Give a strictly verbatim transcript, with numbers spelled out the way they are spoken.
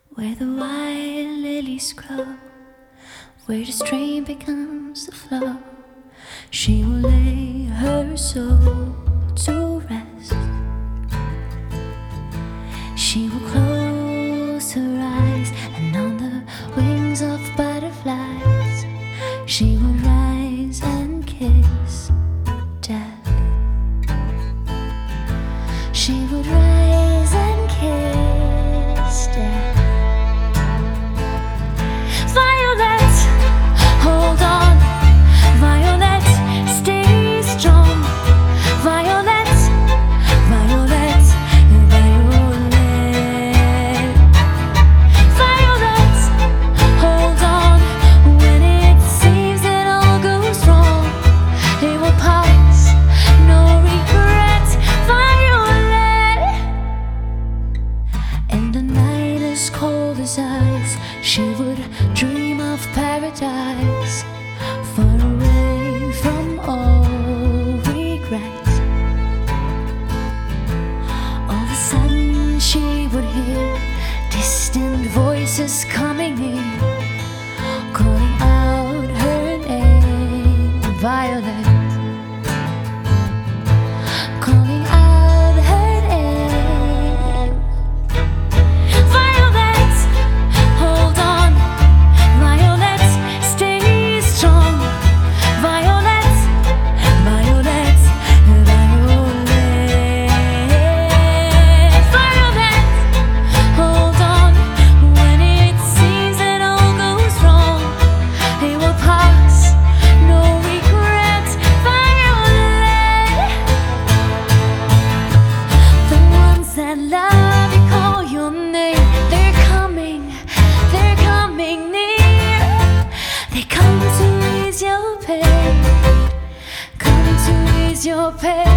where the white lilies grow, where the stream becomes the flow. She will lay her soul to rest. She will close her eyes, and on the wings of butterflies she will rise and kiss death. She would rise and kiss death. Violet, hold on. Violet, stay strong. Violet, Violet, Violet. Violet, hold on. When it seems that all goes wrong, it will pass, no regret. Violet. In the night as cold as ice, she would dream of paradise, far away from all regrets. All of a sudden she would hear distant voices coming near, calling out her name, Violet. Calling out her name. Violet, hold on. Violet, stay strong. Violet, Violet, Violet. Violet, hold on. When it seems that all goes wrong, it will pass, no regret. Violet. The ones that love you call your name. They're coming, they're coming near. They come to ease your pain, come to ease your pain.